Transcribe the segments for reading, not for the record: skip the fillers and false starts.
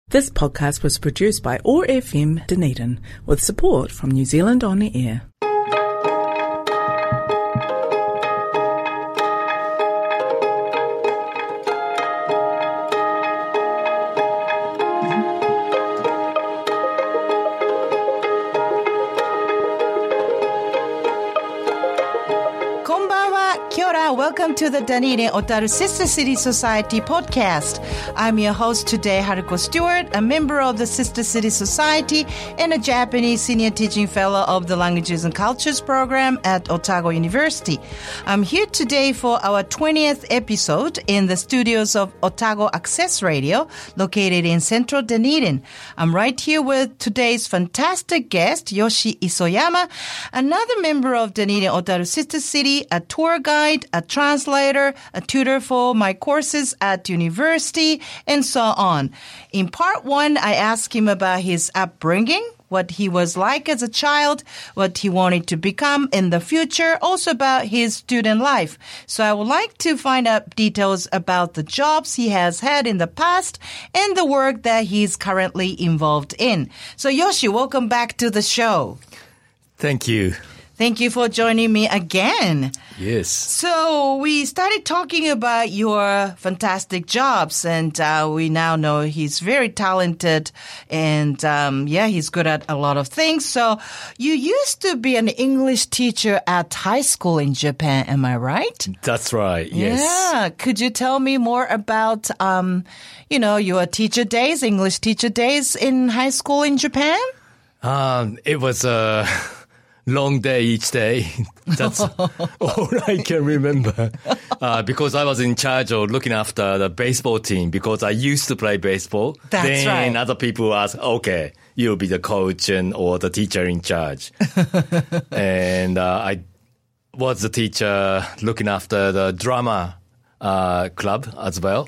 This podcast was produced by OAR FM Dunedin with support from New Zealand On Air. Welcome to the Dunedin Otaru Sister City Society podcast. I'm your host today, Haruko Stewart, a member of the Sister City Society and a Japanese senior teaching fellow of the Languages and Cultures program at Otago University. I'm here today for our 20th episode in the studios of Otago Access Radio, located in central Dunedin. I'm right here with today's fantastic guest, Yoshi Isoyama, another member of Dunedin Otaru Sister City, a tour guide, a translator, a tutor for my courses at university, and so on. In part one, I asked him about his upbringing, what he was like as a child, what he wanted to become in the future, also about his student life. So I would like to find out details about the jobs he has had in the past and the work that he's currently involved in. So Yoshi, welcome back to the show. Thank you. Thank you for joining me again. Yes. So we started talking about your fantastic jobs, and we now know he's very talented, and he's good at a lot of things. So you used to be an English teacher at high school in Japan, am I right? That's right, yes. Yeah. Could you tell me more about, your teacher days, English teacher days in high school in Japan? It was a long day each day. That's all I can remember. Because I was in charge of looking after the baseball team because I used to play baseball. That's then right. Then other people asked, okay, you'll be the coach or the teacher in charge. And I was the teacher looking after the drama club as well.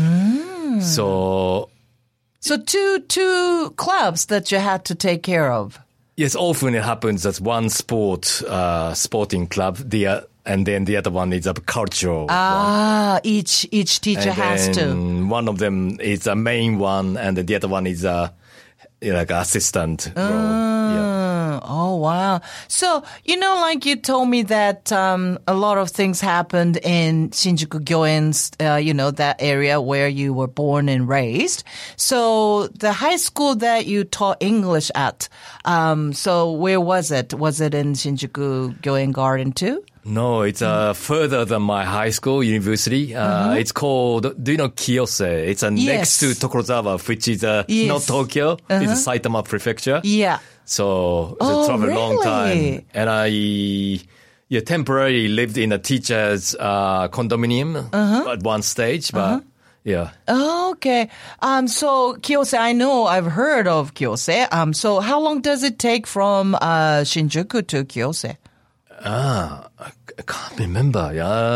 So two clubs that you had to take care of. Yes, often it happens that one sporting club, and then the other one is a cultural one. Each teacher has to. One of them is a main one, and the other one is like assistant role. Yeah. Oh, wow. So, like you told me that a lot of things happened in Shinjuku Gyoen's, that area where you were born and raised. So the high school that you taught English at, so where was it? Was it in Shinjuku Gyoen Garden too? No, it's further than my high school, university. It's called, do you know Kiyose? It's next to Tokorozawa, which is not Tokyo. It's Saitama Prefecture. Yeah. So it's traveled a long time. And I temporarily lived in a teacher's condominium at one stage, but yeah. Oh, okay. So Kiyose, I know I've heard of Kiyose. So how long does it take from Shinjuku to Kiyose? I can't remember.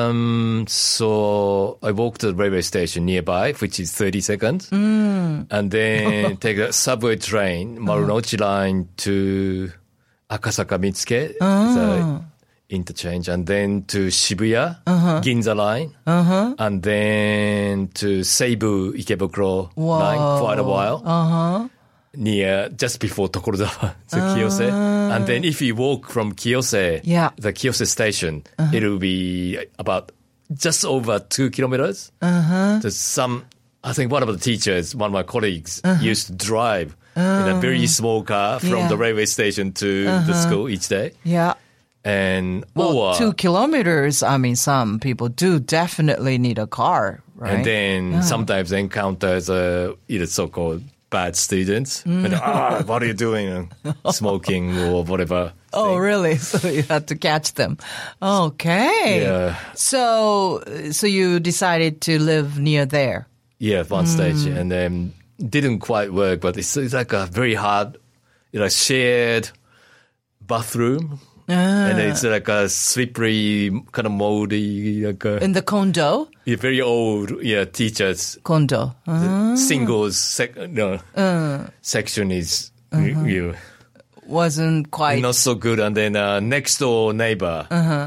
So I walked to the railway station nearby, which is 30 seconds. And then take a subway train, Marunouchi line to Akasaka Mitsuke. It's a interchange. And then to Shibuya, Ginza line. And then to Seibu Ikebukuro line, quite a while. Near, just before Tokorozawa, so Kiyose. And then if you walk from Kiyose, the Kiyose station, it will be about just over 2 kilometers. I think one of the teachers, one of my colleagues, used to drive in a very small car from the railway station to the school each day. Yeah. And 2 kilometers, some people do definitely need a car, right? And then sometimes encounters either so-called bad students. And, what are you doing? Smoking or whatever. Oh, really? So you had to catch them. Okay. Yeah. So you decided to live near there? Yeah, at one stage. And then didn't quite work, but it's like a very hard, shared bathroom. And it's like a slippery, kind of moldy. In the condo? Yeah, very old, teachers. Condo. Singles section is wasn't quite. Not so good. And then next door neighbor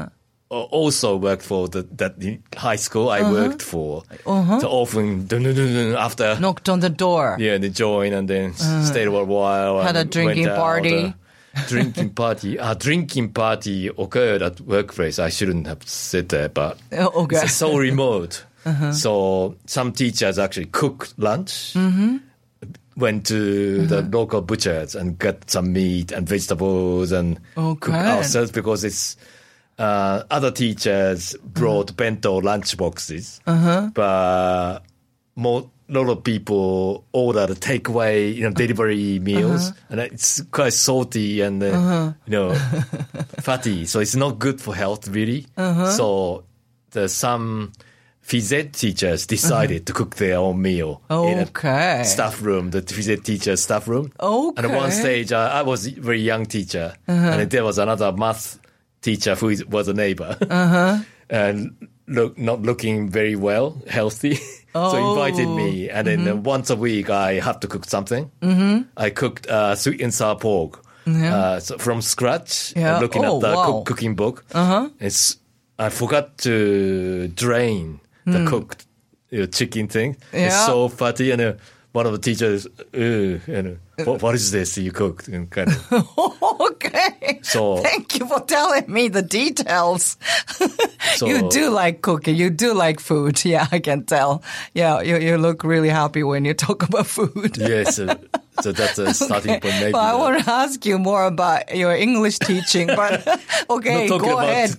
also worked for that high school I worked for. So often, after knocked on the door. Yeah, they joined and then stayed a while. Had a drinking party. Drinking party occurred at workplace. I shouldn't have said that, but it's so remote. So some teachers actually cooked lunch. Went to the local butchers and got some meat and vegetables and cooked ourselves because it's other teachers brought bento lunch boxes, but a lot of people ordered takeaway, delivery meals, and it's quite salty and fatty, so it's not good for health really. So there's some phys ed teachers decided to cook their own meal in a staff room, the phys ed teacher staff room. And at one stage, I was a very young teacher, and there was another math teacher who was a neighbor, and not looking very well, healthy. So he invited me, and then once a week I have to cook something. I cooked sweet and sour pork so from scratch, looking at the cooking book. I forgot to drain the cooked chicken thing. It's so fatty, and one of the teachers, what is this you cooked? And kind of. Okay. So thank you for telling me the details. So, you do like cooking. You do like food. Yeah, I can tell. Yeah, you look really happy when you talk about food. Yes. So that's a starting point. Maybe. Well, I want to ask you more about your English teaching, but okay, go ahead.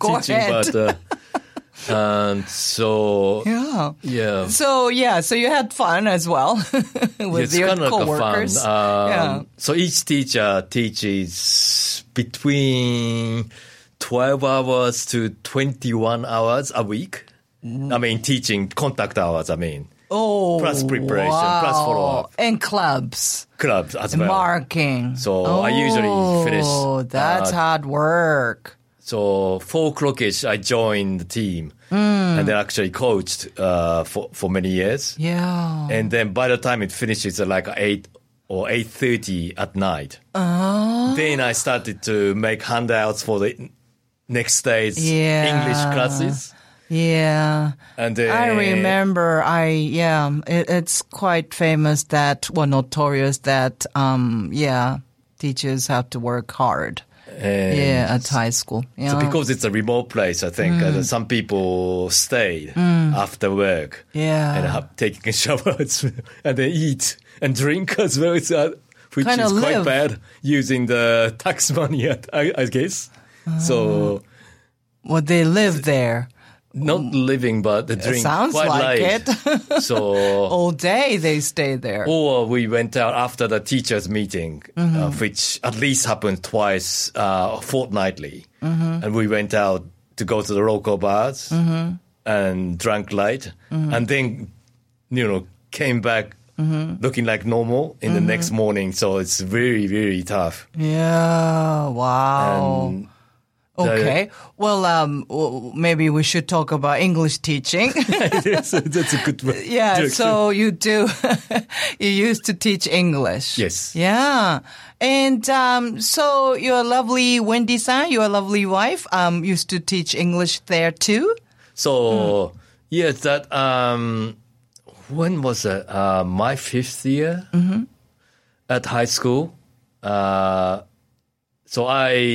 And so so you had fun as well with your coworkers. So each teacher teaches between 12 hours to 21 hours a week. I mean, teaching contact hours. Plus preparation, plus follow-up. And clubs as well. Marking. So I usually finish. Oh, that's hard work. So 4 o'clock-ish, I joined the team and then actually coached for many years. Yeah. And then by the time it finishes at like 8 or 8:30 at night, then I started to make handouts for the next day's English classes. Yeah. And I remember it's quite famous notorious that teachers have to work hard. At high school. Yeah. So because it's a remote place, I think some people stayed after work and have taken showers and they eat and drink as well, which is quite bad using the tax money, I guess. So, they live there. Not living, but the drink sounds quite like late. It. So all day they stay there. Or we went out after the teachers' meeting, which at least happened twice fortnightly, and we went out to go to the local bars and drank light, and then came back looking like normal in the next morning. So it's very, very tough. Yeah. Wow. Okay. Maybe we should talk about English teaching. Yes, that's a good one. Yeah. Direction. So you do, you used to teach English. Yes. Yeah. And, so your lovely Wendy-san, your lovely wife, used to teach English there too? So, yes, that, when was it? My 5th year at high school. So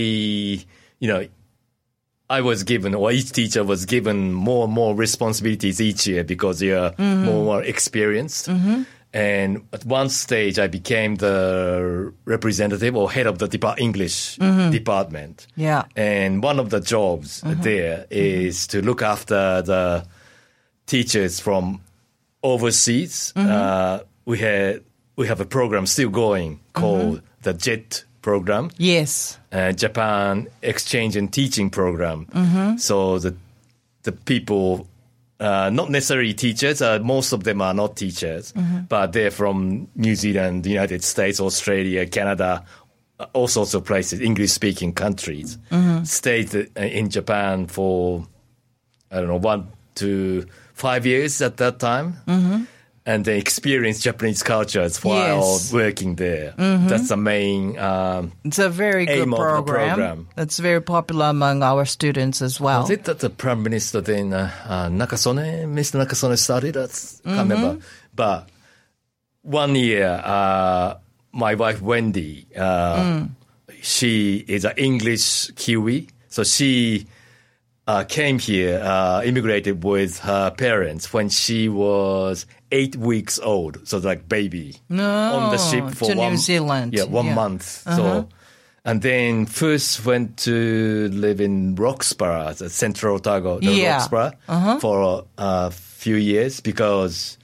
I was given, or each teacher was given more and more responsibilities each year because you're more experienced. And at one stage, I became the representative or head of the English department. Yeah. And one of the jobs there is to look after the teachers from overseas. We have a program still going called the JET program. Yes. Japan Exchange and Teaching Program. So the people, not necessarily teachers, most of them are not teachers, but they're from New Zealand, the United States, Australia, Canada, all sorts of places, English-speaking countries, stayed in Japan for, 1 to 5 years at that time. and they experience Japanese cultures while working there. That's the main It's a very good aim of the program. That's very popular among our students as well. Was it that the Prime Minister then, Nakasone, Mr. Nakasone started? I can't remember. But one year, my wife Wendy, she is an English Kiwi, so she came here, immigrated with her parents when she was 8 weeks old, so like baby, on the ship for New Zealand. Yeah, 1 month. So, and then first went to live in Roxborough, the Central Otago, Roxborough, for a few years because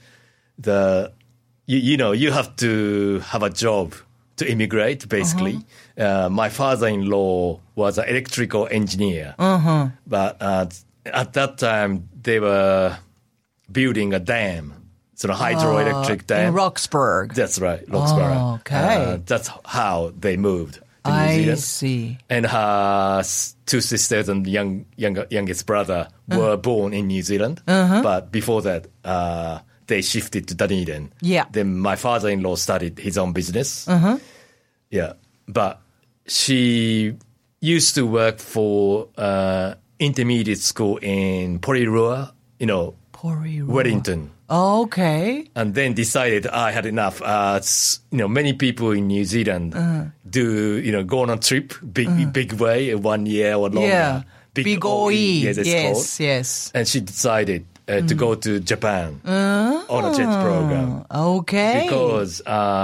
you have to have a job to immigrate, basically. My father-in-law was an electrical engineer, but at that time they were building a dam, so a hydroelectric dam. In Roxburgh. That's right, Roxborough. Oh, okay. That's how they moved to New Zealand. I see. And her two sisters and youngest brother were born in New Zealand, but before that, they shifted to Dunedin. Yeah. Then my father-in-law started his own business. Yeah. But she used to work for intermediate school in Porirua, Wellington. Oh, okay. And then decided I had enough. Many people in New Zealand do, go on a trip, big way, 1 year or longer. Yeah. Big OE. Yes. And she decided to go to Japan on a jet program. Okay. Because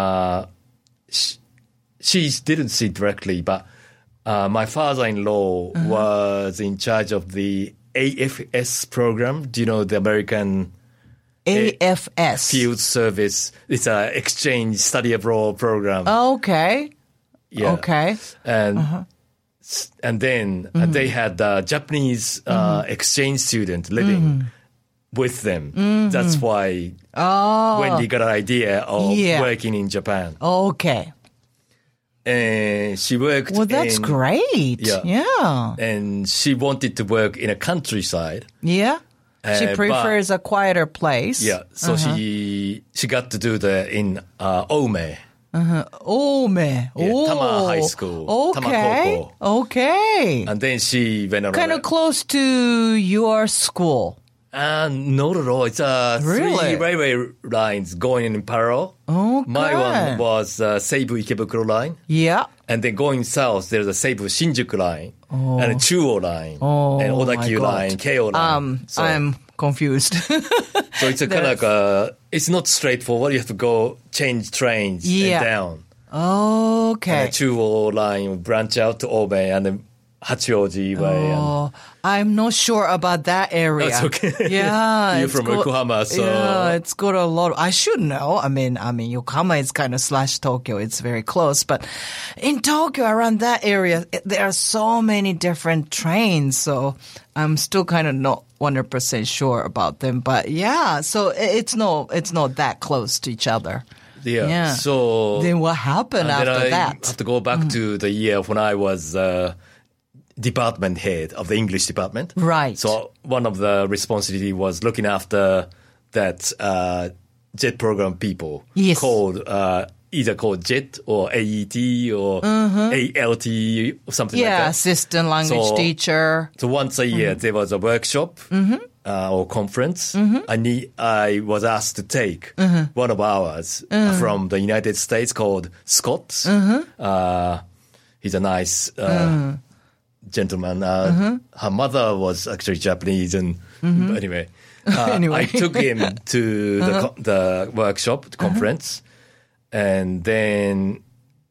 she didn't see directly, but my father-in-law was in charge of the AFS program. Do you know the American AFS? Field Service. It's an exchange study abroad program. Okay. Yeah. Okay. And then they had a Japanese exchange student living with them. That's why Wendy got an idea of working in Japan. Okay. And she worked Well, that's great. Yeah. And she wanted to work in a countryside. Yeah. She prefers a quieter place. Yeah. So she got to do that in Ome. Ome. Yeah, Tama High School. Okay. Tama Koko. Okay. And then she went around. Kind of close to your school. Not at all. It's Really? 3 railway lines going in parallel. Okay. My one was Seibu Ikebukuro line. Yeah. And then going south, there's a Seibu Shinjuku line. And a Chuo line. And Odakyu line, Keio line. I'm confused. So it's a kind of like it's not straightforward. You have to go change trains and down. Okay. And the Chuo line will branch out to Ome and then Hachioji way. I'm not sure about that area. That's okay. Yeah. You're from Yokohama, so. Yeah, it's got a lot. I should know. I mean, Yokohama is kind of / Tokyo. It's very close. But in Tokyo, around that area, there are so many different trains. So I'm still kind of not 100% sure about them. But yeah, so it's not that close to each other. Yeah. So then what happened after that? I have to go back to the year when I was department head of the English department. Right. So one of the responsibility was looking after that JET program people. Yes. Either called JET or AET or ALT or something like that. Yeah, assistant language teacher. So once a year there was a workshop or conference. I was asked to take one of ours from the United States called Scott. He's a nice gentleman. Her mother was actually Japanese, and but anyway, I took him to the workshop, the conference, and then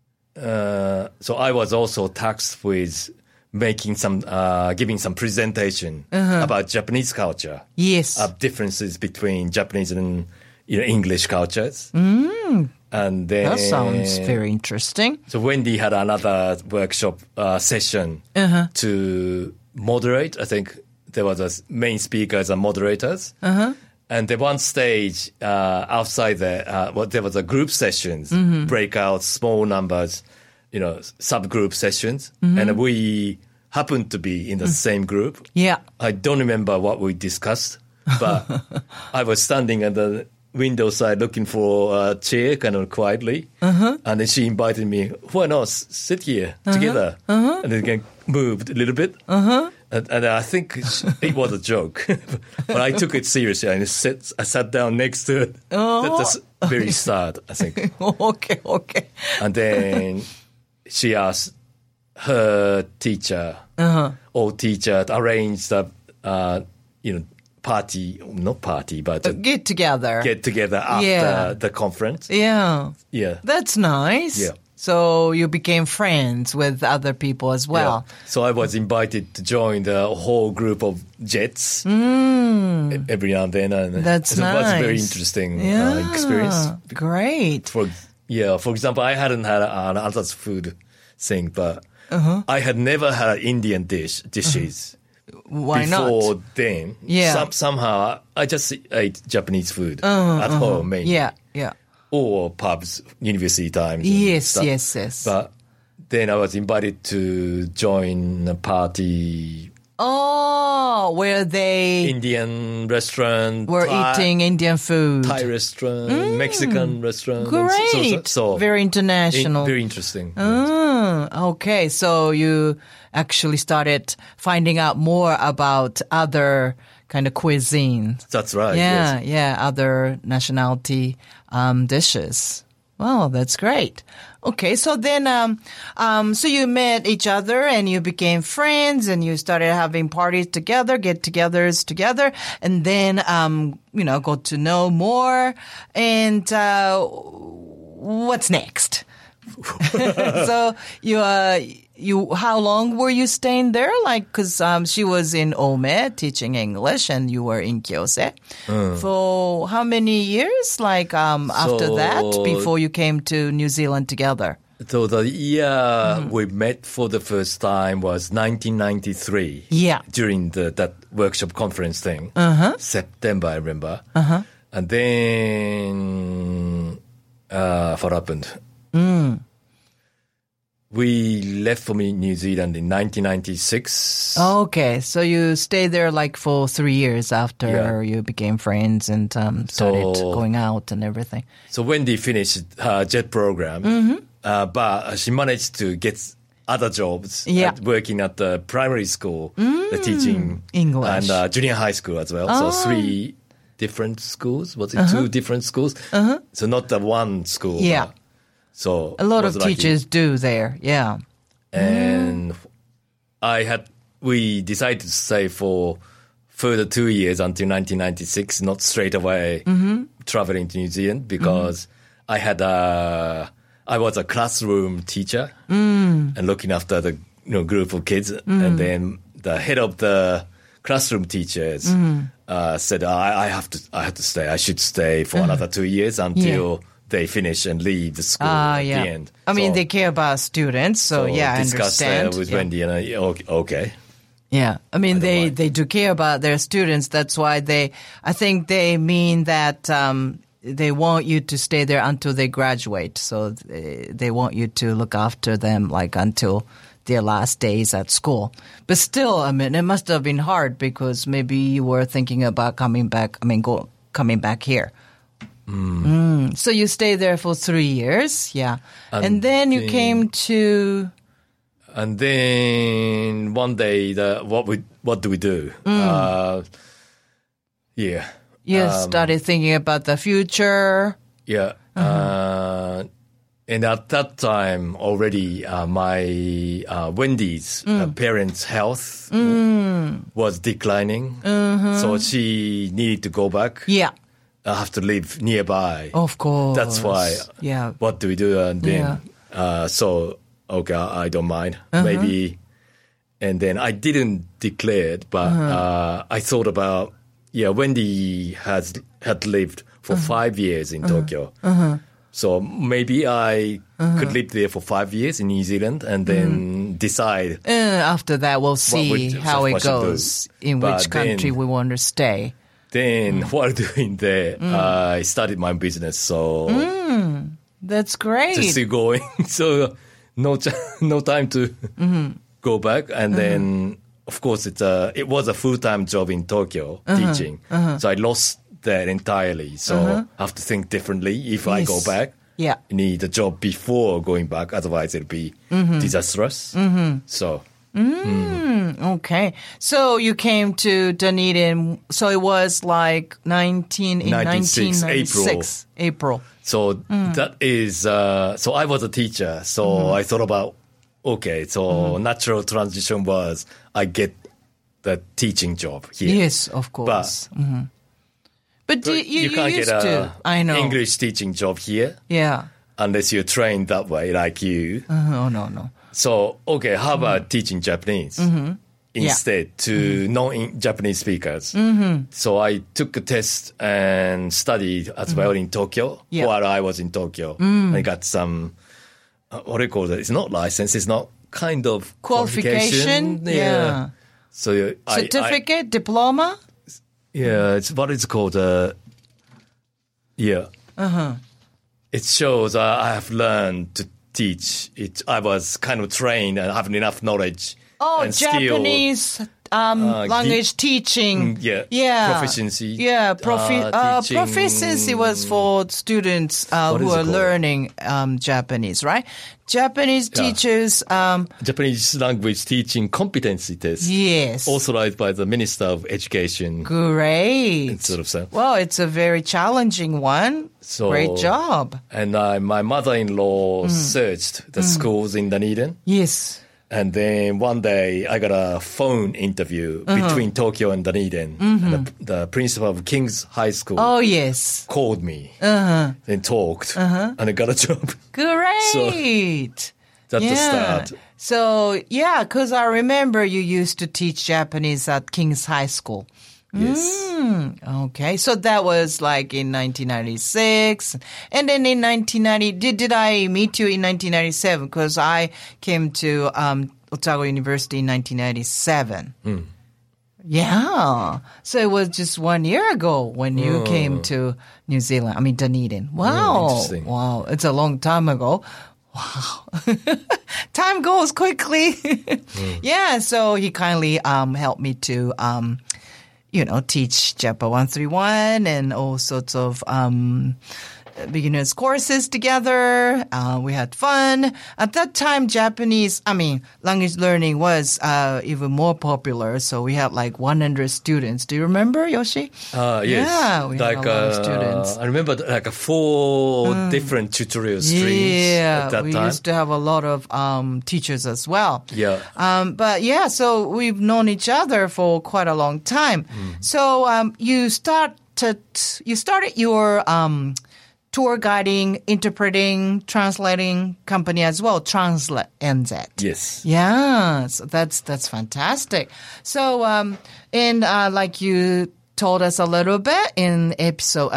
so I was also tasked with making some, giving some presentation about Japanese culture. Yes, differences between Japanese and English cultures. And then that sounds very interesting. So Wendy had another workshop session to moderate. I think there was a main speakers and moderators. And the one stage outside there, there was a group sessions, breakout, small numbers, subgroup sessions. And we happened to be in the same group. Yeah. I don't remember what we discussed, but I was standing at the window side looking for a chair kind of quietly. And then she invited me, why not sit here together? And then moved a little bit. And I think it was a joke. But I took it seriously and I sat down next to it. That's very sad, I think. Okay. And then she asked her teacher, old teacher, to arrange the, party, not party, but Get together after the conference. Yeah. Yeah. That's nice. Yeah. So you became friends with other people as well. Yeah. So I was invited to join the whole group of Jets every now and then. And That's so nice. It was a very interesting experience. Great. For example, I hadn't had another food thing, but I had never had Indian dishes. Why before not? then. Yeah. Somehow I just ate Japanese food at home mainly. Yeah. Or pubs, university times. Yes. But then I was invited to join a party. Oh, where they Indian restaurant. were eating Indian food. Thai restaurant, Mexican restaurant. Great. So very international. very interesting. Okay, so you actually started finding out more about other kind of cuisine. That's right. Yes. Yeah, other nationality dishes. Wow, that's great. Okay, so then, so you met each other and you became friends and you started having parties together, get-togethers together, and then, got to know more. And what's next? So how long were you staying there? Cause, she was in Ome teaching English and you were in Kyose. For how many years? After that, before you came to New Zealand together? So the year we met for the first time was 1993. Yeah. During that workshop conference thing. September, I remember. And then, what happened? We left for New Zealand in 1996. Okay, so you stayed there for 3 years after you became friends and started going out and everything. So Wendy finished her JET program, but she managed to get other jobs, working at the primary school, teaching English, and junior high school as well. So 3 different schools. Was it 2 different schools? So not the one school. Yeah. So a lot of teachers do there, yeah. And we decided to stay for further 2 years until 1996, not straight away traveling to New Zealand because I was a classroom teacher and looking after the group of kids, and then the head of the classroom teachers said, I have to stay. I should stay for another 2 years until they finish and leave the school at the end. I mean, they care about students, so I understand. With Wendy and I, okay. Yeah, I mean, they do care about their students. That's why I think they mean that they want you to stay there until they graduate. So they want you to look after them until their last days at school. But still, I mean, it must have been hard because maybe you were thinking about coming back here. So you stayed there for 3 years, and then you came to. And then one day, what do we do? You started thinking about the future. Yeah, and at that time already, my Wendy's parents' health was declining, so she needed to go back. Yeah. I have to live nearby. Of course. That's why. Yeah. What do we do? And then, okay, I don't mind. Maybe. And then I didn't declare it, but I thought about, Wendy had lived for 5 years in Tokyo. So maybe I could live there for 5 years in New Zealand and then decide. After that, we'll see how it goes, in which country we want to stay. Then while doing that, I started my business. So that's great. Just still going. So no time to go back. And then, of course, it was a full-time job in Tokyo teaching. So I lost that entirely. So I have to think differently if I go back. Yeah. Need a job before going back. Otherwise, it'll be disastrous. So. Okay. So you came to Dunedin. So it was like 1996, April. So that is, so I was a teacher. So I thought about, okay, so natural transition was I get the teaching job here. Yes, of course. But you can't used get to. I know. English teaching job here. Yeah. Unless you're trained that way, like you. Oh, no. So, okay, how about teaching Japanese instead to non-Japanese speakers? So I took a test and studied as well in Tokyo while I was in Tokyo. I got some, what do you call it? It's not license, it's not kind of Qualification? Yeah. So Certificate, diploma? Yeah, it's what it's called. It shows I have learned to teach. I was kind of trained and having enough knowledge and Japanese language teaching. Proficiency. Yeah, teaching. proficiency was for students who are learning Japanese, right? Japanese teachers. Japanese language teaching competency test. Yes. Authorized by the Minister of Education. Great. Sort of so. Well, it's a very challenging one. So, great job. And my mother-in-law searched the schools in Dunedin. Yes. And then one day I got a phone interview between Tokyo and Dunedin. And the principal of King's High School called me and talked and I got a job. Great. So that's the start. So, because I remember you used to teach Japanese at King's High School. Yes. Okay. So that was like in 1996. And then in 1990, did I meet you in 1997? Because I came to Otago University in 1997. Yeah. So it was just 1 year ago when you came to New Zealand. I mean, Dunedin. Wow. Interesting. Wow. It's a long time ago. Wow. Time goes quickly. Yeah. So he kindly helped me to teach JAPA 131 and all sorts of beginners courses together. We had fun. At that time, language learning was even more popular. So we had like 100 students. Do you remember, Yoshi? Yes. Yeah, we had a lot of students. I remember like 4 different tutorial streams at that time. We used to have a lot of teachers as well. Yeah. So we've known each other for quite a long time. So you started your tour guiding, interpreting, translating company as well, Translate NZ. Yes. Yeah, so that's fantastic. So, like you told us a little bit in episode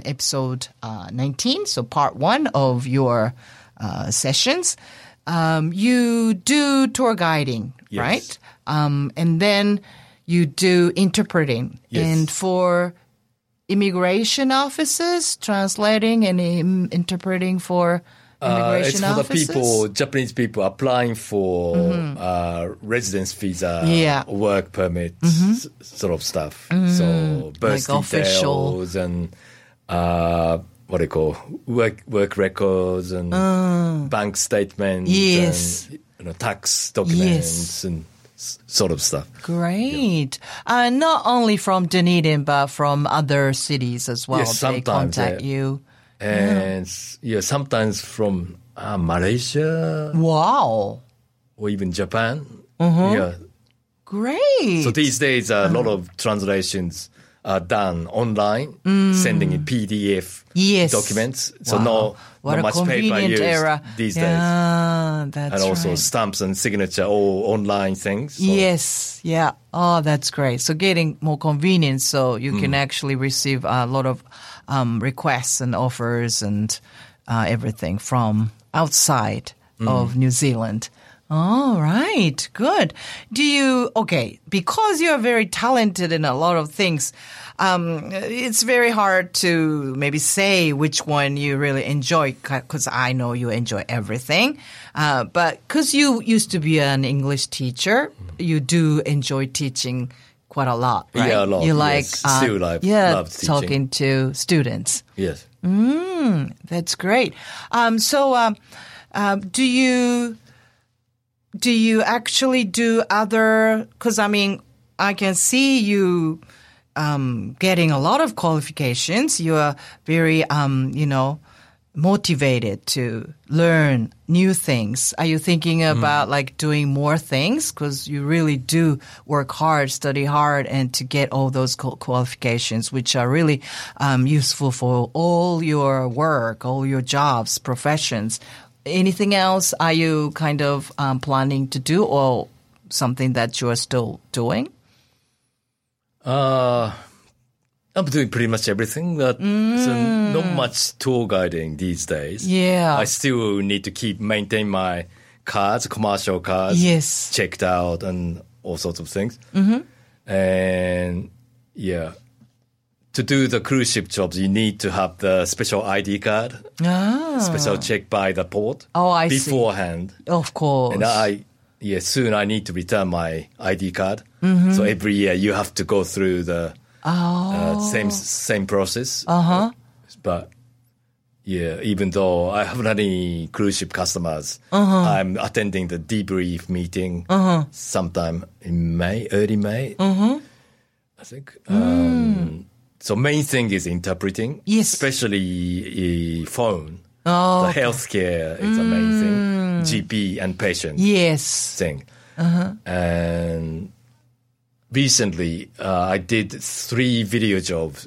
19, so part 1 of your sessions, you do tour guiding, right? And then you do interpreting. Yes. And for immigration officers, translating and interpreting for immigration officers? It's for the Japanese people applying for residence visa, work permit, sort of stuff. So birth like details and what do you call work records and bank statements and tax documents and sort of stuff. Great. Not only from Dunedin, but from other cities as well. Yes, they contact you. And sometimes from Malaysia. Wow. Or even Japan. Yeah. Great. So these days, a lot of translations are done online, sending in PDF documents. So not much paper used these days. That's and also right. stamps and signature, all online things. So. Yes, yeah. Oh, that's great. So getting more convenience so you can actually receive a lot of requests and offers and everything from outside of New Zealand. All right, good. Because you're very talented in a lot of things, it's very hard to maybe say which one you really enjoy, because I know you enjoy everything. But because you used to be an English teacher, you do enjoy teaching quite a lot, right? Yeah, a lot. You like, yes. Still love teaching. talking to students. Yes. That's great. Do you actually do other, because I mean, I can see you getting a lot of qualifications. You are very, motivated to learn new things. Are you thinking about like doing more things? Because you really do work hard, study hard, and to get all those qualifications, which are really useful for all your work, all your jobs, professions. Anything else are you kind of planning to do, or something that you are still doing? I'm doing pretty much everything. So not much tour guiding these days. Yeah. I still need to maintain my cards, commercial cards, Yes. checked out and all sorts of things. And yeah, to do the cruise ship jobs, you need to have the special ID card, special check by the port I see. beforehand. Of course. And soon I need to return my ID card. So every year you have to go through the same process. But yeah, even though I haven't had any cruise ship customers, I'm attending the debrief meeting sometime in early May, I think. So main thing is interpreting, Yes. especially phone. The healthcare is the main thing, GP and patient Yes. thing. And recently, I did 3 video jobs.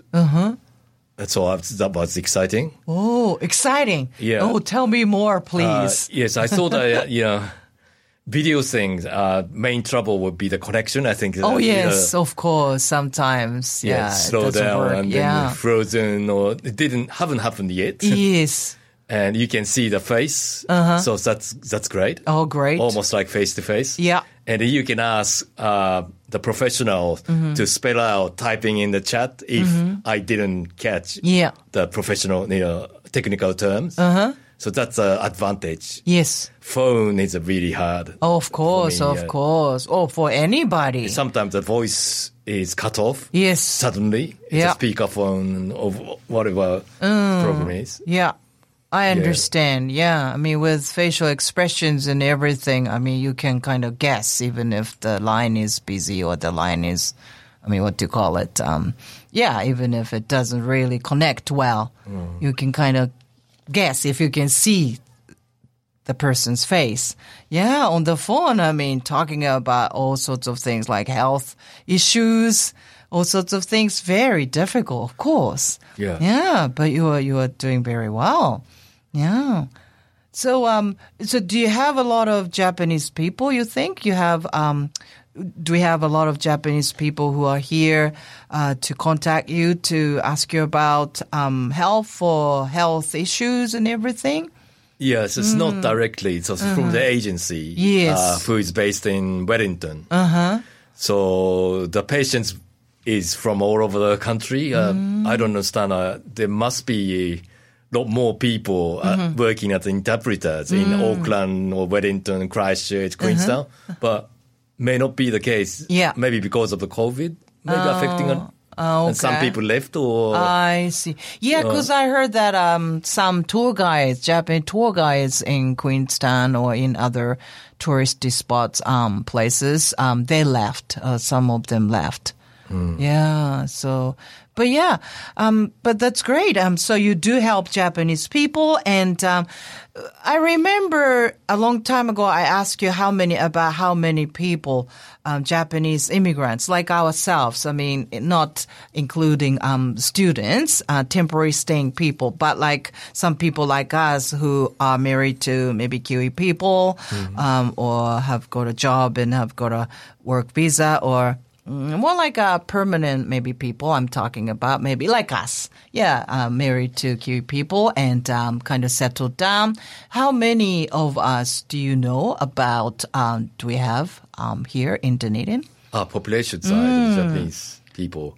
So that was exciting. Oh, exciting. Yeah. Oh, tell me more, please. Yes, I thought video things, main trouble would be the connection. I think. Oh, yes, of course. Sometimes, it slow doesn't down work. and then frozen, or it haven't happened yet. Yes. And you can see the face, so that's great. Oh, great. Almost like face to face. Yeah. And then you can ask the professional to spell out typing in the chat if I didn't catch the professional, technical terms. So that's an advantage. Yes. Phone is really hard. Oh, of course, for me, of course. Oh, for anybody. Sometimes the voice is cut off. Yes. Suddenly, it's a speakerphone or whatever program is. Yeah. I understand. Yeah. I mean, with facial expressions and everything, I mean, you can kind of guess even if the line is busy or the line is, what do you call it? Even if it doesn't really connect well, you can kind of guess if you can see the person's face. Yeah. On the phone, talking about all sorts of things like health issues, all sorts of things, very difficult, of course. Yeah. Yeah. But you are doing very well. Yeah. So, so do you have a lot of Japanese people, you think? You have, do we have a lot of Japanese people who are here to contact you to ask you about health issues and everything? Yes, it's not directly. It's from the agency who is based in Wellington. So the patients is from all over the country. I don't understand. There must be a lot more people working as interpreters in Auckland or Wellington, Christchurch, Queenstown, but may not be the case. Yeah. Maybe because of the COVID, maybe affecting it. And some people left, or I see. Yeah, because I heard that some Japanese tour guides in Queenstown or in other touristy spots, places, they left. Some of them left. Yeah. So, but that's great. So you do help Japanese people, and I remember a long time ago I asked you how many people, Japanese immigrants like ourselves. Not including students, temporary staying people, but like some people like us who are married to maybe Kiwi people, or have got a job and have got a work visa, or more like a permanent maybe people I'm talking about, maybe like us. Yeah, married to Kiwi people and kind of settled down. How many of us do you know about, do we have here in Dunedin? Population side of Japanese people.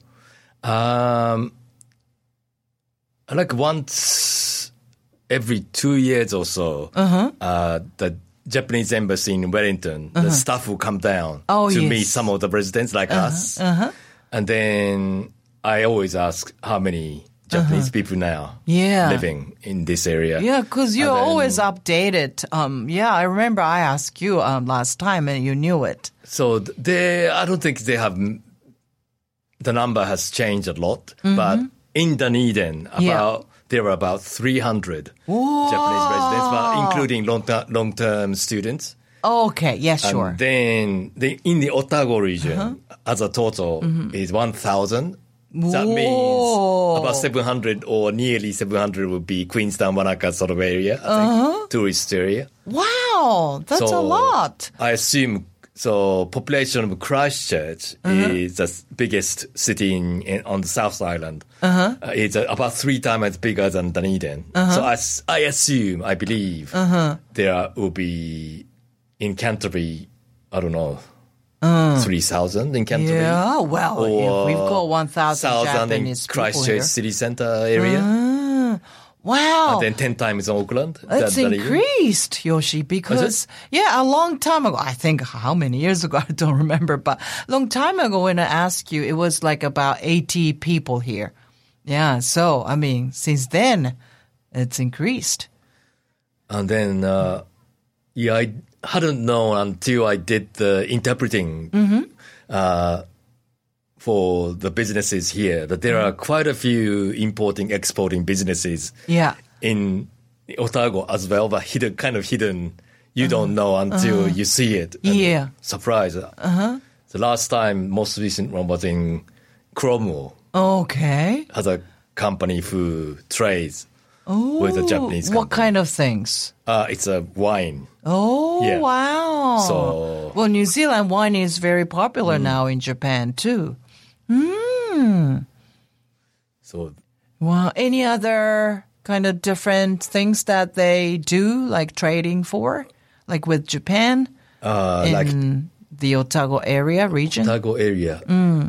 Like once every 2 years or so, the Japanese embassy in Wellington, the staff will come down Oh, to yes. meet some of the residents like us. And then I always ask how many Japanese people now Yeah. living in this area. Yeah, because you're And then- always updated. Yeah, I remember I asked you last time and you knew it. So I don't think they have, the number has changed a lot, but in Dunedin, there were about 300 Japanese residents, but including long-term students. Okay, yeah, sure. And then in the Otago region, as a total, is 1,000. That means about 700 or nearly 700 would be Queenstown, Wanaka sort of area, I think, tourist area. Wow, that's a So lot. I assume, population of Christchurch is the biggest city on the South Island. It's about 3 times as bigger than Dunedin. So I believe there will be in Canterbury, I don't know, 3,000 in Canterbury. Yeah, well, Or if we've got 1,000 1,000 in Japanese people Christchurch here. city center area. Wow. And then 10 times in Auckland. It's increased, Yoshi, because, a long time ago, I think how many years ago, I don't remember, but a long time ago when I asked you, it was like about 80 people here. Yeah, so, I mean, since then, it's increased. And then, I hadn't known until I did the interpreting for the businesses here that there are quite a few importing, exporting businesses Yeah. in Otago as well, but kind of hidden. You don't know until you see it. And Yeah. Surprise. The last time, most recent one was in Cromwell, Okay. has a company who trades with a Japanese company. What kind of things? It's a wine. Oh, Yeah. wow. So- well, New Zealand wine is very popular now in Japan, too. So Wow. Any other kind of different things that they do, like trading for? Like with Japan like in the Otago area region? Otago area.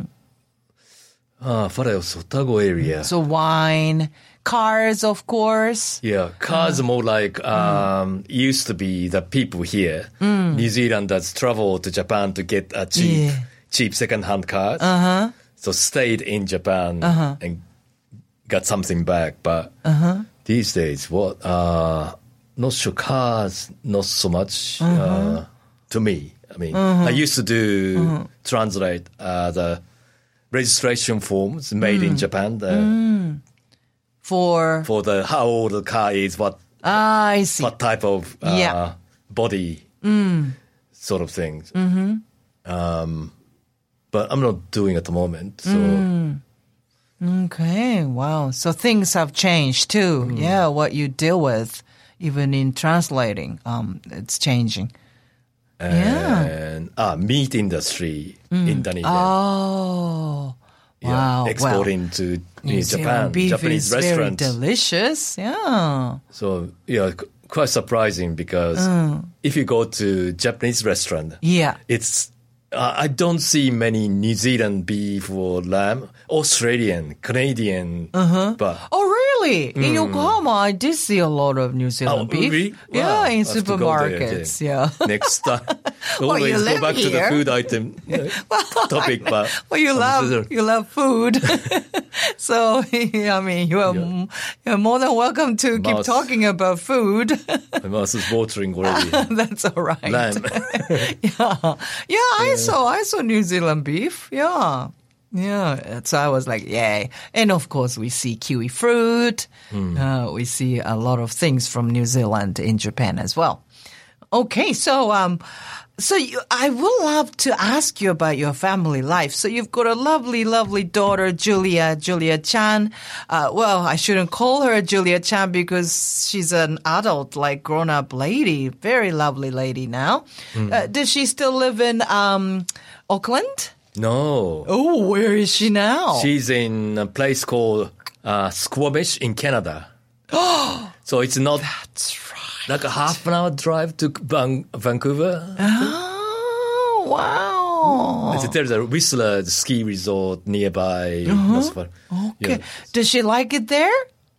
What else? Otago area. So wine, cars, of course. Yeah, cars more like used to be the people here. New Zealanders travel to Japan to get a cheap second-hand cars. So stayed in Japan and got something back. But these days, not sure, cars, not so much to me. I mean, I used to do translate the registration forms made in Japan. For For how old the car is, I see. what type of body sort of things. But I'm not doing it at the moment. So Okay, wow. So things have changed too. Yeah, what you deal with, even in translating, it's changing. and meat industry in Dunedin. Oh, wow. Exporting to New Japan, Zealand beef Japanese is very restaurants. delicious. Yeah. So quite surprising because if you go to Japanese restaurant, Yeah. it's I don't see many New Zealand beef or lamb, Australian, Canadian, but Oh, really? In Yokohama, I did see a lot of New Zealand beef. really? Yeah, Wow. in I have to go there, supermarkets. okay. Yeah. Next time, Well, you always go live back to the here. food item topic. But Well, you love food. So, I mean, you're more than welcome to keep Mouth. talking about food. my mouth is watering already. That's all right. Lamb. Yeah, I saw New Zealand beef. Yeah. Yeah. So I was like, yay. And of course, we see kiwi fruit. We see a lot of things from New Zealand in Japan as well. Okay. So, I would love to ask you about your family life. So you've got a lovely, lovely daughter, Julia Chan. Well, I shouldn't call her Julia Chan because she's an adult, like grown-up lady. Very lovely lady now. Does she still live in Auckland? No, Oh, where is she now? she's in a place called Squamish in Canada. So it's not That's right. like a half an hour drive to Vancouver. Oh, wow. There's a Whistler ski resort nearby. Not so far. Okay. Yeah. Does she like it there?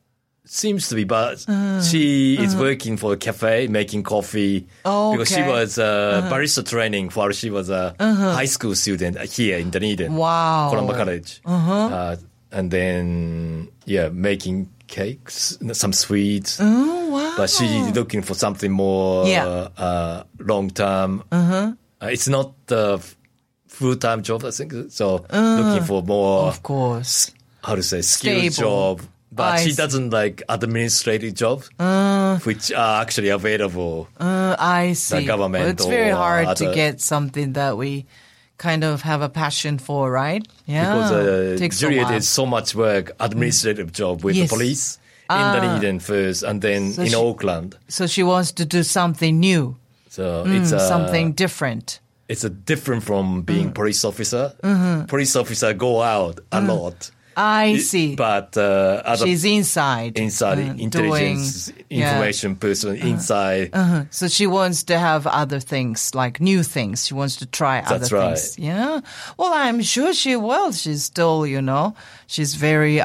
seems to be, but she is working for a cafe, making coffee. Oh, because she okay. was barista training while she was a high school student here in Dunedin. Wow. Columba College. And then, making cakes, some sweets. Oh, wow. But she's looking for something more long term. It's not a full-time job, I think. So looking for more, Of course. how to say, skilled Stable. job. But she doesn't like administrative jobs, which are actually available. I see. government Well, it's very or hard to other- get something that we kind of have a passion for, right? Yeah. Because Takes a Juliet while. is so much work, administrative job with Yes. the police in Dunedin first, and then So in she- Auckland. So she wants to do something new, So it's something different. It's a different from being police officer. Police officer go out a lot. I see. But other She's inside. intelligence, doing- information person inside. So she wants to have other things, like new things. She wants to try other That's right. things. Yeah. Well, I'm sure she will. She's still, she's very,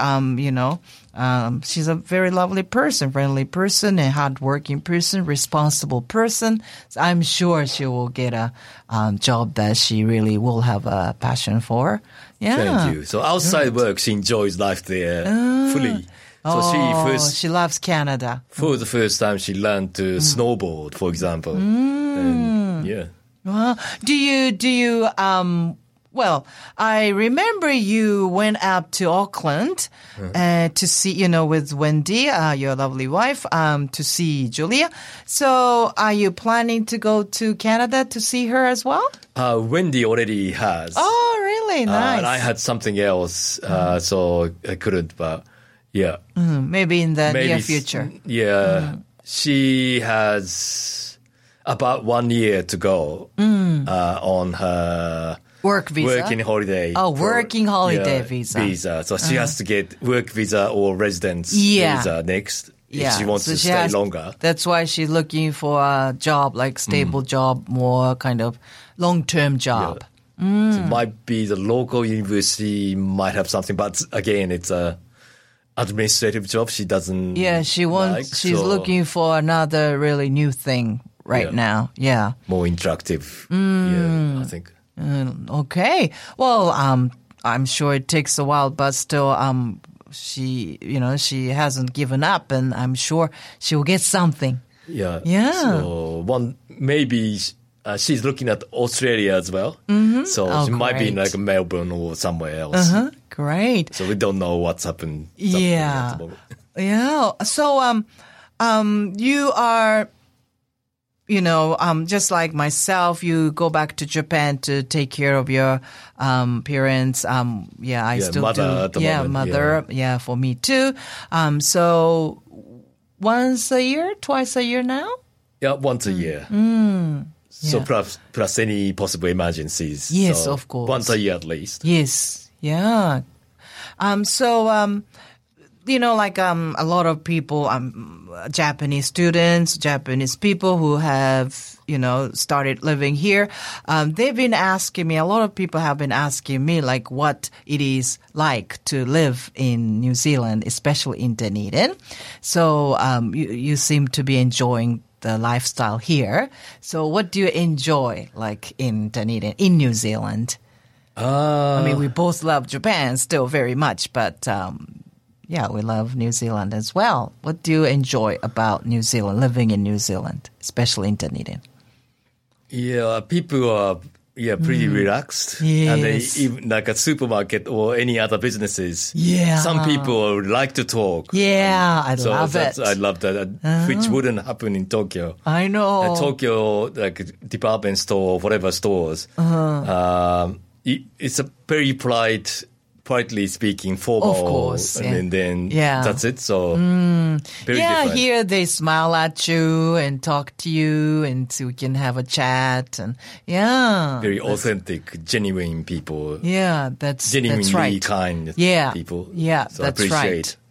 she's a very lovely person, friendly person, a hardworking person, responsible person. So I'm sure she will get a job that she really will have a passion for. Yeah. Thank you. So outside work, she enjoys life there fully. So she loves Canada. for the first time, she learned to snowboard, for example. And, Well, do you, well, I remember you went up to Auckland to see, with Wendy, your lovely wife, to see Julia. So are you planning to go to Canada to see her as well? Wendy already has. Oh, really? Nice. And I had something else, so I couldn't, but yeah. Maybe in the Maybe near future. Yeah. She has about 1 year to go on her Work visa. working holiday. Oh, working holiday visa. So she has to get work visa or residence Yeah. visa next Yeah. if she wants So to she stay has- longer. That's why she's looking for a job, like stable job, more kind of long-term job. So it might be the local university might have something, but again, it's a administrative job. She doesn't. Yeah, she wants. like, She's so looking for another really new thing right Yeah. now. Yeah. more interactive. Yeah, I think. Okay. Well, I'm sure it takes a while, but still, she, she hasn't given up, and I'm sure she will get something. Yeah. Yeah. So maybe she's looking at Australia as well. So Oh, she might be in great. like Melbourne or somewhere else. Great. So we don't know what's happened. Yeah. At the moment. Yeah. So, you are, just like myself, you go back to Japan to take care of your parents. I still mother do. at the Yeah, moment, mother. Yeah, for me too. So once a year, twice a year now. Yeah, once a year. So plus any possible emergencies. Yes, So of course. Once a year at least. Yes. Yeah. So, like a lot of people, Japanese students, Japanese people who have, started living here, they've been asking me, a lot of people have been asking me, like, what it is like to live in New Zealand, especially in Dunedin. So, you seem to be enjoying the lifestyle here. So what do you enjoy, like, in Dunedin, in New Zealand? I mean, we both love Japan still very much, but we love New Zealand as well. What do you enjoy about New Zealand, living in New Zealand, especially in Dunedin? Yeah, people are pretty relaxed. Yes. And they even like a supermarket or any other businesses. Yeah. Some people like to talk. Yeah, I So love it. I love that, which wouldn't happen in Tokyo. I know. Tokyo, like department store, whatever stores, it's a very politely speaking, formal. Of course, yeah. And then Yeah. that's it. So very Yeah, different. here they smile at you and talk to you, and so we can have a chat, and Very authentic, genuine people. yeah, that's Genuinely right. kind Yeah, people. yeah, So that's I right. appreciate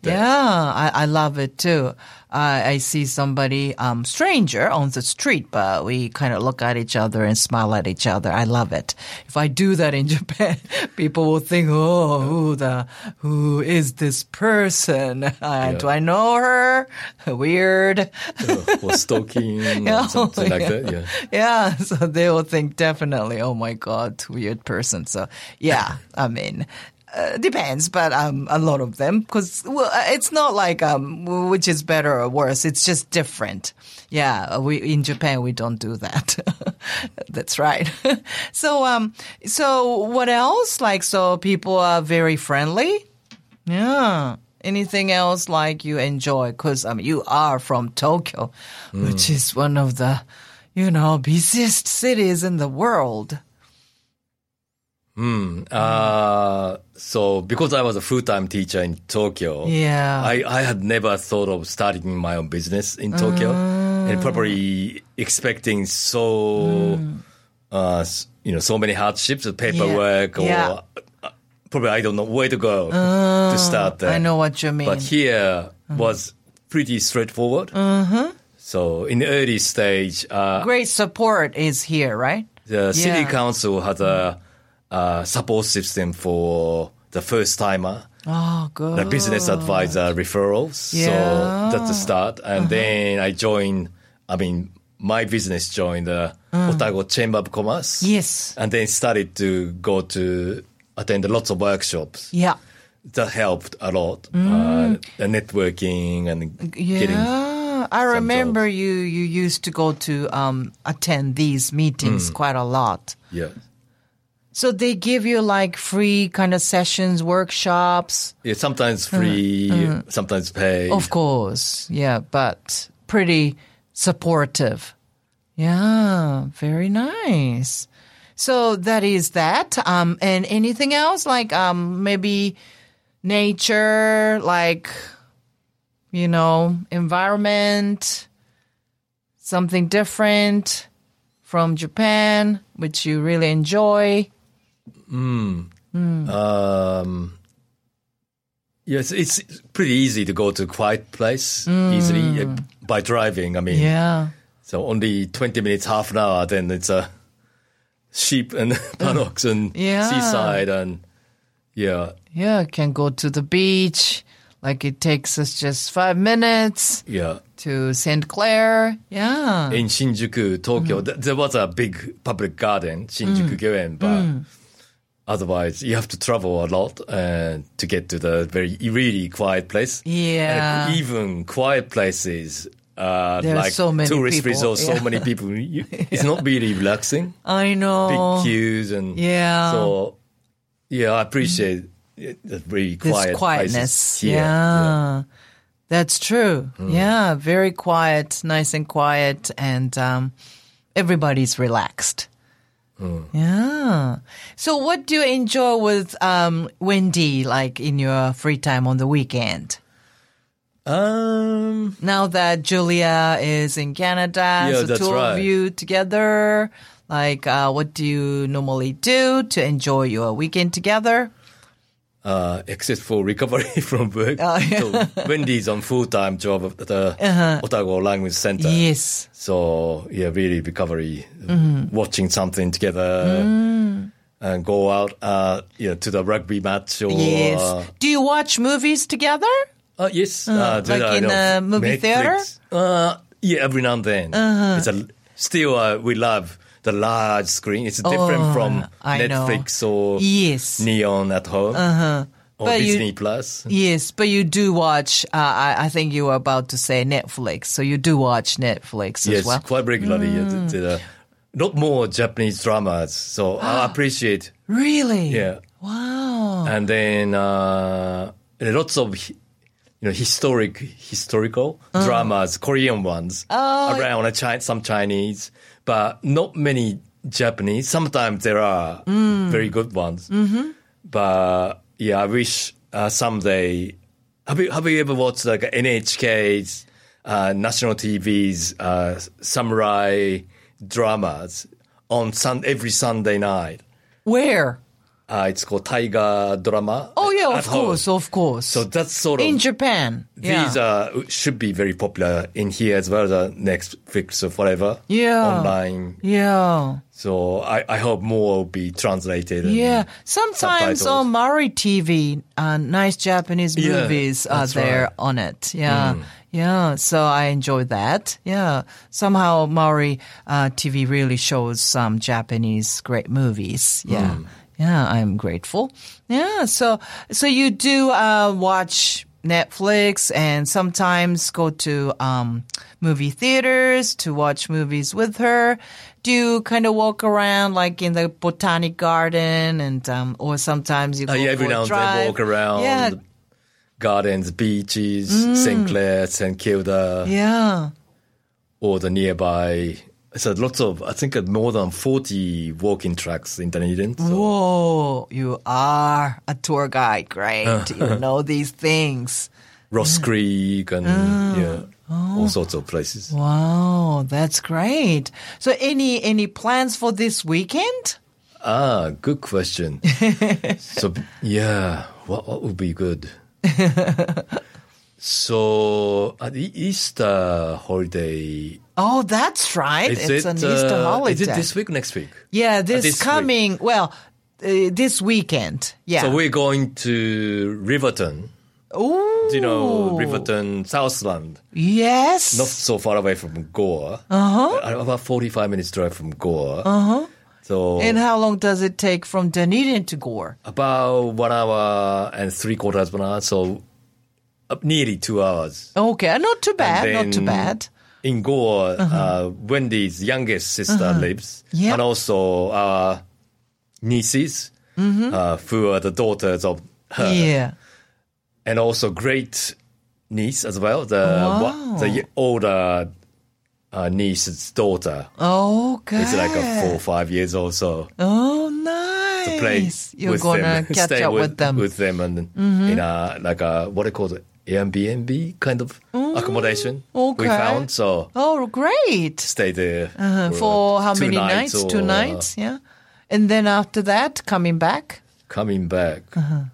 Yeah, I love it too. I see somebody, stranger on the street, but we kind of look at each other and smile at each other. I love it. If I do that in Japan, people will think, oh, who is this person? Do I know her? Weird. Or stalking or something like that. Yeah. Yeah, so they will think definitely, oh my God, weird person. So yeah, I mean, depends, but a lot of them, because it's not like which is better or worse. It's just different. Yeah, in Japan we don't do that. That's right. So what else? Like, so people are very friendly. Yeah. Anything else like you enjoy? Because you are from Tokyo, which is one of the busiest cities in the world. So because I was a full-time teacher in Tokyo, I had never thought of starting my own business in Tokyo, and probably expecting so many hardships, paperwork, or probably I don't know where to go to start that. I know what you mean. But here was pretty straightforward. So in the early stage, great support is here, right? The city council has a support system for the first timer. Oh, good. The business advisor referrals. Yeah. So that's the start. And then my business joined the Otago Chamber of Commerce. Yes. And then started to go to attend lots of workshops. Yeah. That helped a lot. The networking and getting. I remember you used to go to attend these meetings quite a lot. Yeah. So they give you like free kind of sessions, workshops. Yeah, sometimes free, sometimes paid. Of course. Yeah, but pretty supportive. Yeah, very nice. So that is that. And anything else like maybe nature, like, environment, something different from Japan, which you really enjoy? Yes, it's pretty easy to go to a quiet place easily by driving. So only 20 minutes, half an hour, then it's a sheep and paddocks and seaside and can go to the beach. Like it takes us just 5 minutes. Yeah. To St. Clair. Yeah. In Shinjuku, Tokyo, there was a big public garden, Shinjuku Gyoen, but otherwise you have to travel a lot to get to the really quiet place. Yeah. And even quiet places, like so many tourist people. resorts, so many people. It's not really relaxing. I know. Big queues and so I appreciate the really quiet quietness. Here. Yeah. That's true. Yeah, very quiet, nice and quiet, and everybody's relaxed. Yeah. So what do you enjoy with Wendy, like in your free time on the weekend? Now that Julia is in Canada, so that's two right. of you together, like what do you normally do to enjoy your weekend together? Except for recovery from work. So Wendy's on full-time job at the Otago Language Center. Yes. So really recovery, watching something together and go out to the rugby match. Or, yes. Do you watch movies together? Yes. Like in a movie theater? Every now and then. Still, we love the large screen. It's different from Netflix or Neon at home or but Disney Plus. Yes, but you do watch, I think you were about to say Netflix, so you do watch Netflix as well? Yes, quite regularly. A lot more Japanese dramas, so I appreciate. Really? Yeah. Wow. And then lots of historical dramas, Korean ones, around some Chinese. But not many Japanese. Sometimes there are very good ones. But I wish someday. Have you ever watched like NHK's national TV's samurai dramas on every Sunday night? Where? it's called Tiger Drama. Oh, yeah, at of course, home. of course. So that's sort of... In Japan. These should be very popular in here as well as Netflix or whatever. Yeah. Online. Yeah. So I hope more will be translated. Yeah. Sometimes subtitles. on Maori TV, nice Japanese movies are that's there right. on it. Yeah. Yeah. So I enjoy that. Yeah. Somehow Maori TV really shows some Japanese great movies. Yeah. Yeah. I'm grateful. Yeah. So you do watch Netflix and sometimes go to movie theaters to watch movies with her. Do you kind of walk around like in the botanic garden and or sometimes you go every for now a and drive? then walk around Yeah. gardens, beaches, St. Clair, St. Kilda, Yeah. or the nearby. So lots of, I think more than 40 walking tracks in Dunedin. So. Whoa, you are a tour guide. Great. You know these things. Ross Creek and all sorts of places. Wow, that's great. So any plans for this weekend? Good question. So, yeah, what would be good? So, at the Easter holiday... Oh, that's right. It's an Easter holiday. Is it this week or next week? Yeah, this this coming, this weekend. Yeah. So we're going to Riverton. Ooh. Do you know Riverton, Southland? Yes. Not so far away from Gore. About 45 minutes drive from Gore. So And how long does it take from Dunedin to Gore? about 1 hour and 3/4 1 hour, so nearly 2 hours. Okay, not too bad, And not too then bad. In Gore, Wendy's youngest sister lives, Yeah. and also our nieces, who are the daughters of her, Yeah. and also great niece as well, the older niece's daughter. Okay. It's like 4 or 5 years old, so Oh, nice. to play You're with gonna them, catch stay up with them. with them, and in a like a what do you call it, Airbnb kind of accommodation okay. we found. So Oh, great. stay there For how 2 many nights? or, 2 nights, yeah. And then after that, coming back? coming back.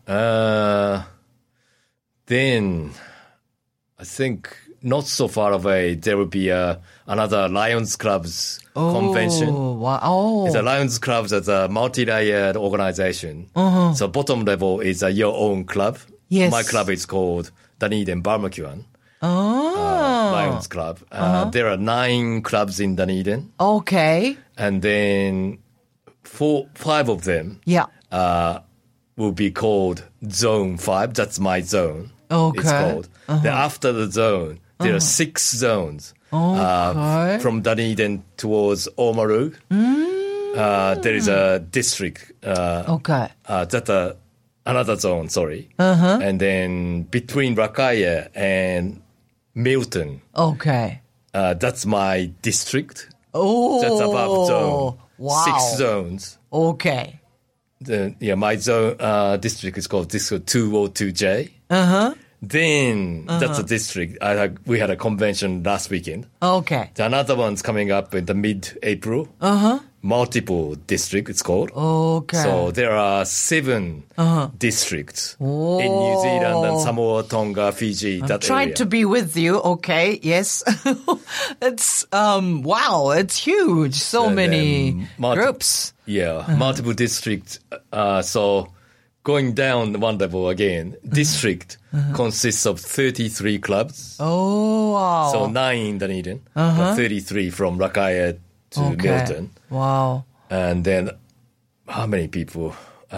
Then I think not so far away there will be another Lions Club's convention. Oh, wow. Oh. It's a Lions Clubs as a multi-layered organization. So bottom level is your own club. Yes. My club is called Dunedin Barmacuan Oh. Lions Club. There are 9 clubs in Dunedin. Okay. And then 5 of them Yeah. will be called Zone 5. That's my zone. Okay. It's called. Then after the zone, there are 6 zones. Okay. From Dunedin towards Oamaru. There is a district. Okay. That's another zone, sorry. And then between Rakaya and Milton, Okay. that's my district. Oh. That's above zone. Wow. 6 zones. Okay. My zone district is called District 202J. Then that's a district. We had a convention last weekend. Okay. Another one's coming up in the mid-April. Multiple district, it's called. Okay. So there are 7 districts in New Zealand and Samoa, Tonga, Fiji, that Tried area. to be with you. Okay. Yes. It's, wow. It's huge. So And many then groups. Yeah, multiple districts. So going down one level again, district consists of 33 clubs. Oh, wow. So 9 in Dunedin, but 33 from Rakaya to Milton. Wow. And then how many people?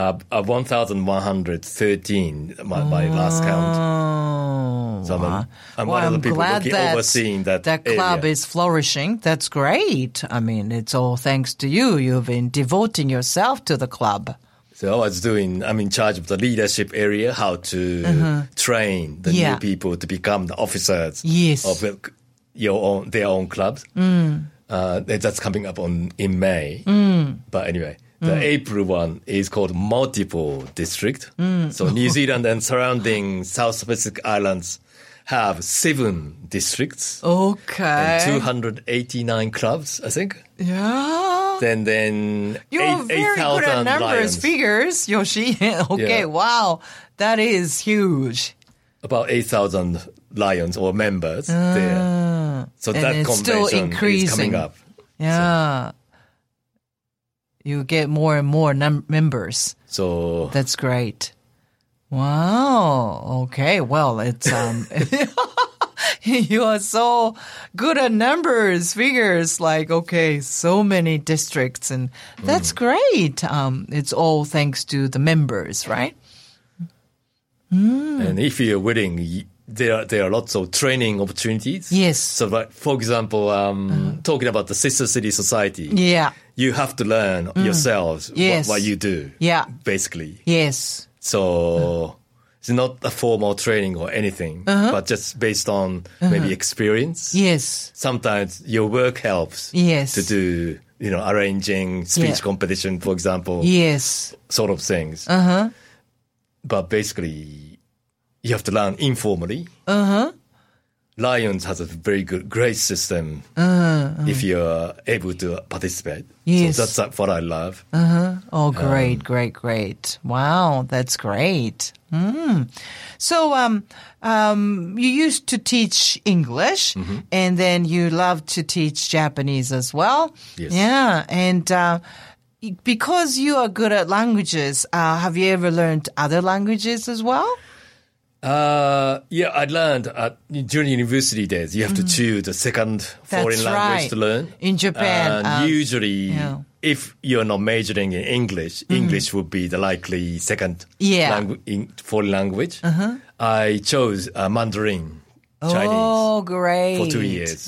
1,113, my last count. Oh, So wow. I'm Well, one of the people glad that overseeing that club area. is flourishing. That's great. I mean, it's all thanks to you. You've been devoting yourself to the club. So I'm in charge of the leadership area, how to train the Yeah. new people to become the officers Yes. of their own clubs. That's coming up in May. But anyway, the April one is called Multiple District. So New Zealand and surrounding South Pacific Islands have 7 districts Okay. and 289 clubs, I think. Yeah. then You're very good at 8,000 numbers, lions. figures, Yoshi. Okay, Yeah. wow. That is huge. About 8,000 lions or members there. So And that it's still convention is increasing. coming up. Yeah. You get more and more members. So That's great. Wow. Okay. Well, it's you are so good at numbers, figures. Like, okay, so many districts, and that's great. It's all thanks to the members, right? and if you're willing, there are lots of training opportunities. Yes. So, like, for example, talking about the Sister City Society, Yeah. you have to learn yourselves Yes. what you do. Yeah. Basically. Yes. So it's not a formal training or anything, but just based on maybe experience. Yes. Sometimes your work helps Yes. to do, arranging speech Yeah. competition, for example, Yes. sort of things. But basically, you have to learn informally. Lions has a very great system if you're able to participate. Yes. So that's what I love. Oh, great, great, great. Wow, that's great. So, you used to teach English, and then you love to teach Japanese as well. Yes. Yeah, and because you are good at languages, have you ever learned other languages as well? I learned during university days, you have to choose a second foreign language right. to learn. In Japan, And usually, yeah. if you're not majoring in English, English would be the likely second Yeah. foreign language. I chose Mandarin, Chinese, Oh, great. for 2 years.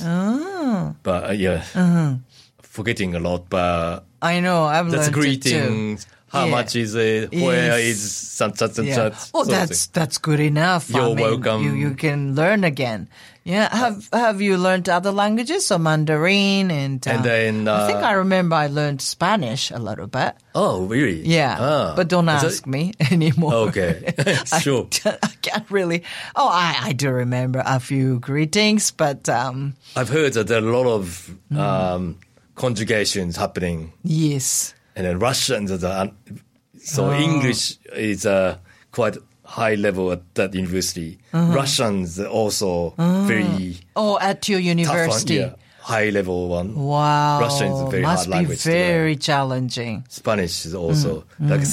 But forgetting a lot, but I know, I've that's learned it too. greetings. How Yeah. much is it? Where Yes. is such and Yeah. such? Oh, sort of thing. that's good enough. You're welcome. You can learn again. Yeah. Have you learned other languages? So Mandarin and then, I think I remember I learned Spanish a little bit. Oh, really? Yeah. Ah. But don't Is that- ask me anymore. Okay. Sure. I can't really. Oh, I do remember a few greetings, but I've heard that there are a lot of conjugations happening, yes. and then Russians are English is quite high level at that university. Russians are also very Oh, at your tough one, university. yeah, high level one. Wow. Russian is a very Must hard be language to learn. very challenging. Spanish is also like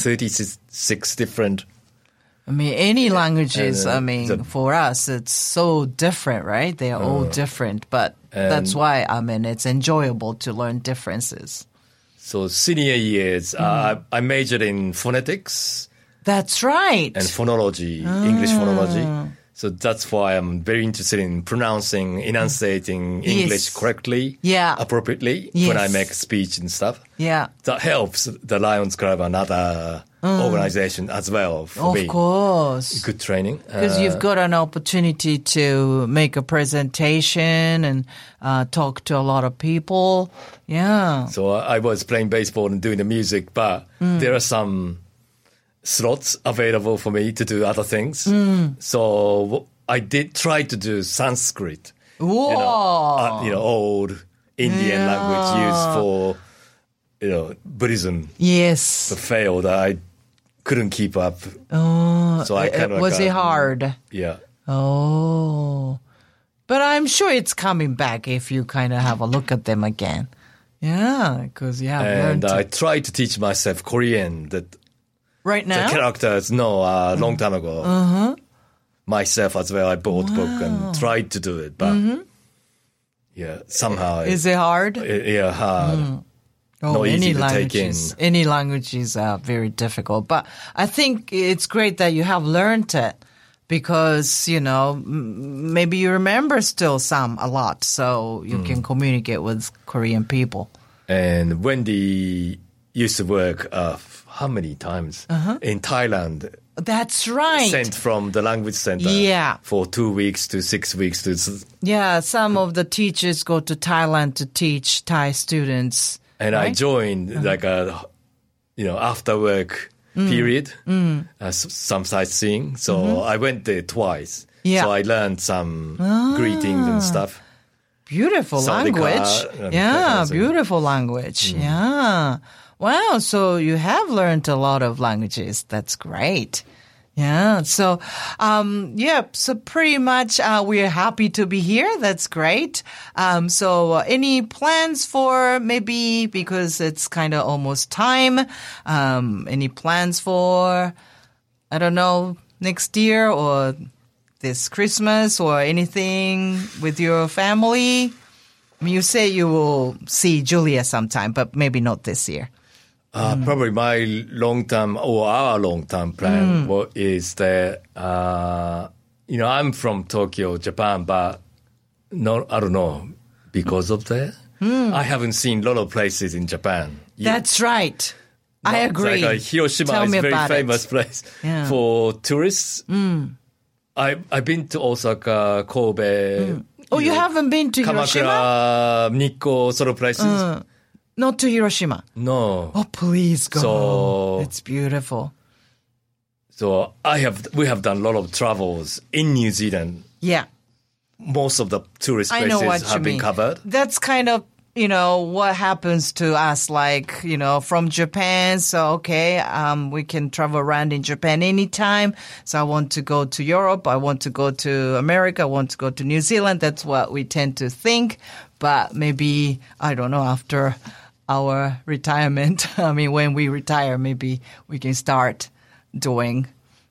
36 different. I mean, any languages, the- for us, it's so different, right? They are all different, but that's why, it's enjoyable to learn differences. So senior years, I majored in phonetics That's right. and phonology, English phonology. So that's why I'm very interested in pronouncing, enunciating English correctly, Yeah. appropriately Yes. when I make speech and stuff. Yeah. That helps the Lions Club and other organization as well for me. Of course. Good training. Because you've got an opportunity to make a presentation and talk to a lot of people. Yeah. So I was playing baseball and doing the music, but there are some slots available for me to do other things. So I did try to do Sanskrit, Whoa. old Indian language used for, Buddhism. Yes. But failed. I couldn't keep up. Oh, So I kind of was it hard? Yeah. Oh. But I'm sure it's coming back if you kind of have a look at them again. Yeah, because you have And learned I it. tried to teach myself Korean. That Right the now? characters know a long time ago. Myself as well. I bought book and tried to do it, but somehow Is it hard? hard. Oh, not easy any to take languages. in. Any languages are very difficult. But I think it's great that you have learned it because, maybe you remember still a lot, so you can communicate with Korean people. And Wendy used to work how many times in Thailand? That's right. Sent from the language center Yeah. for 2 weeks to 6 weeks to. Yeah, some of the teachers go to Thailand to teach Thai students. And I right? joined like a, after work period, some sightseeing. So I went there twice. Yeah. So I learned some greetings and stuff. beautiful language. Yeah, beautiful language. Yeah. Wow, so you have learned a lot of languages. That's great. Yeah, so, so pretty much, we're happy to be here. That's great. So any plans for maybe, because it's kind of almost time, any plans for, I don't know, next year or this Christmas or anything with your family? I mean, you say you will see Julia sometime, but maybe not this year. Probably my long-term or our long-term plan is that, I'm from Tokyo, Japan, but I don't know, because of that. I haven't seen a lot of places in Japan. That's right. I agree. Like Hiroshima is a very famous place for tourists. I've been to Osaka, Kobe. Oh, you haven't been to Hiroshima? Kamakura, Nikko, sort of places. Not to Hiroshima? No. Oh, please go. So, it's beautiful. So we have done a lot of travels in New Zealand. Yeah. Most of the tourist places have been covered. That's kind of, what happens to us, like, from Japan. So, okay, we can travel around in Japan anytime. So I want to go to Europe. I want to go to America. I want to go to New Zealand. That's what we tend to think. But maybe, I don't know, after our retirement, when we retire, maybe we can start doing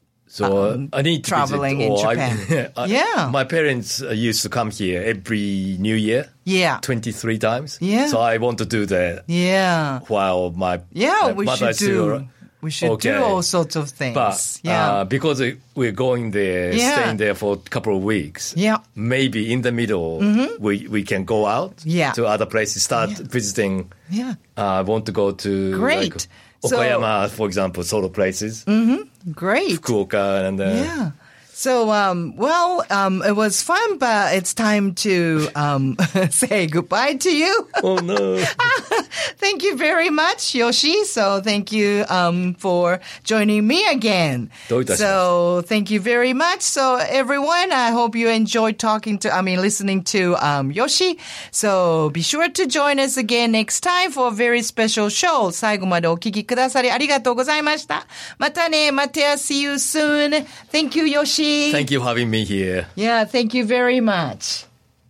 I need to traveling in Japan. My parents used to come here every New Year. Yeah. 23 times. Yeah. So I want to do that. Yeah. While my we mother should do. We should do all sorts of things. But because we're going there, staying there for a couple of weeks, maybe in the middle we can go out to other places, start visiting. Yeah. I want to go to Great. Okayama, for example, sort of places. Great. Fukuoka and So, it was fun, but it's time to say goodbye to you. Oh, no. Thank you very much, Yoshi. So thank you for joining me again. So thank you very much. So everyone, I hope you enjoyed listening to Yoshi. So be sure to join us again next time for a very special show. 最後までお聞きくださりありがとうございました。またね、Matea, see you soon. Thank you, Yoshi. Thank you for having me here. Yeah, thank you very much.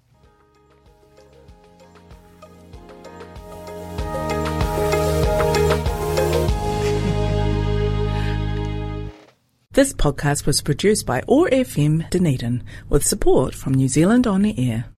This podcast was produced by OAR FM Dunedin with support from New Zealand On the Air.